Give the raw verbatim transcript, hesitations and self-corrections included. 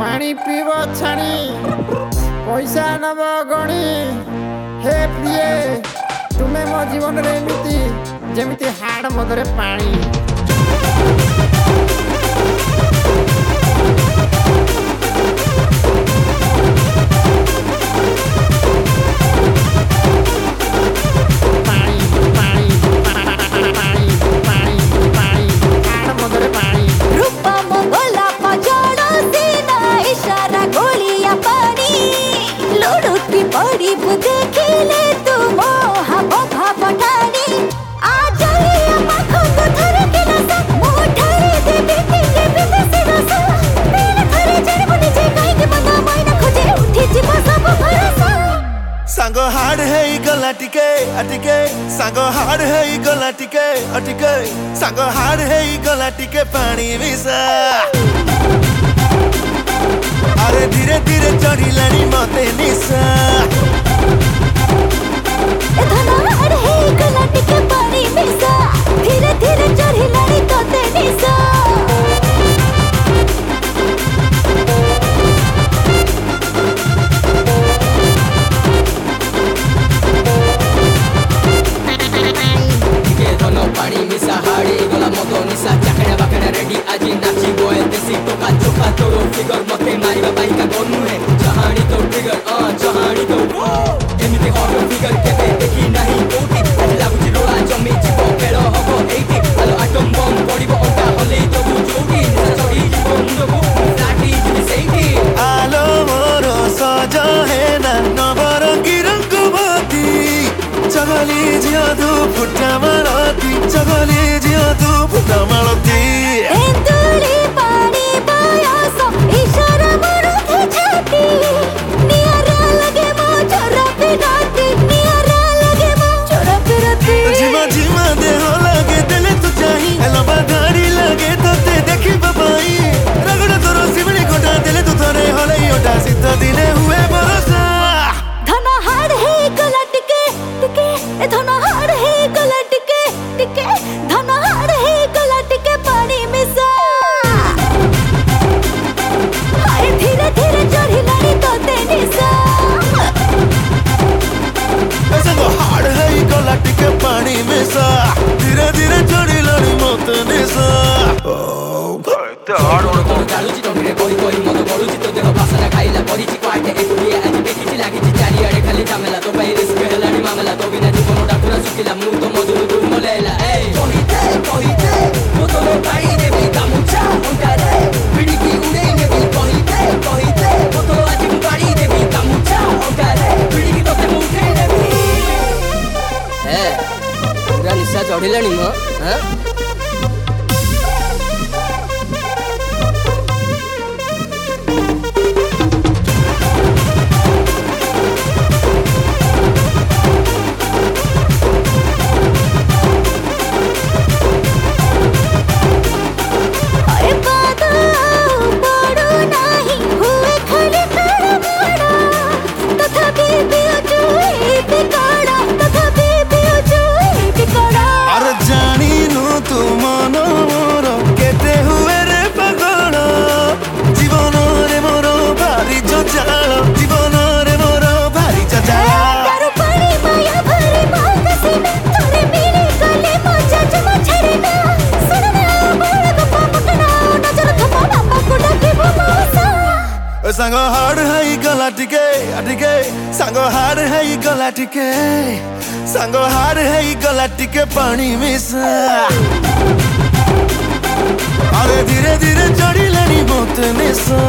पानी पीब छाणी पैसा नब गणी हे प्रिय तुम्हें मो जीवन रे एमिति जेमिति हाड़ मदरे पानी बड़ी देखिले तू मोहा बघा पठानी आ जाइए पाखो को धर के नसा मोठारे दे बेटे बेटे से रसा मेरा थरे जड़ बने जे काई के मना मायना खोजे उठी जीवा सब भरोसा सांग हाड़ है गला टिके अटिके सांग हाड़ है गला टिके अटिके सांग हाड़ है गला टिके पानी मिसा अरे धीरे धीरे चढ़ी लानी मते निशा ए धना हाड़ है गला टिके पानी मिसा धीरे धीरे चढ़ी लानी तोते निशा पानी मिसा हाड़ी गला मतो निशा चाकड़ा बाकड़ा रेडी आजी नाची गोए देसी टोका चोका तोरो फिगर मते मारिबा बाइका गनु है जहानी तो ट्रिगर आ जहानी तो वो एमिते हॉट फिगर केते देखि नाही कोठी आज लागुची रोला जमी जीवो केरो हबो एटी आलो आटम बम पडिबो अंटा हले तो जोगी निशा चढ़ी जीवो मुंडको लाठी जिनि सेठी आलो मोरो सज है ना नवरंगी रंगवती चगली जिया दु फुटा मारती चगली जिया दु फुटा मारती एंतुली पानी बयासो इशारा मरुथि छाती नियारा लगे मो छोरा पिराती नियारा लगे मो छोरा पिराती जिमा जिमा देह लगे दिले तू चाही हेलो बाधारी लगे तोते देखी बाबाई रगड़ तोरो सिमणी कोटा दिले तू थरे हले ओटा सीधा दिने हुए भरोसा धना हाड़ है गला टिके टिके ए धना हाड़ है गला टिके टिके धना हाड़ है गला टिके पानी मिसा हाय धीरे धीरे चढ़ी लानी तोते निशा ऐसा तो हाड़ है गला टिके पानी मिसा धीरे धीरे चढ़ी लानी मते निशा हाड़ और तो चालू चितो रे कोई कोई मत करू चितो देह भाषा खाइला परिची क्वाटे एकुडिया आज देखि लागिची चारि आड़े खाली झमेला तो पाई रिस्क हेलानी मामला तो बिना जीवनटा पूरा सुखिला मु तो मधुर दूर मलेला ए कहिते कहिते बोतलो पानी देबी गामुछा अंटारे बिडिकी उड़े नेबी कहिते कहिते बोतलो आज पानी देबी गामुछा अंटारे बिडिकी तोते मुठे नेबी ए पूरा निशा चढ़िलानी म हां सांग हाड़ है गला टिके अटिके सांग हाड़ है गला टिके सांग हाड़ है गला टिके पानी मिसा अरे धीरे धीरे चढ़ी लानी मते निशा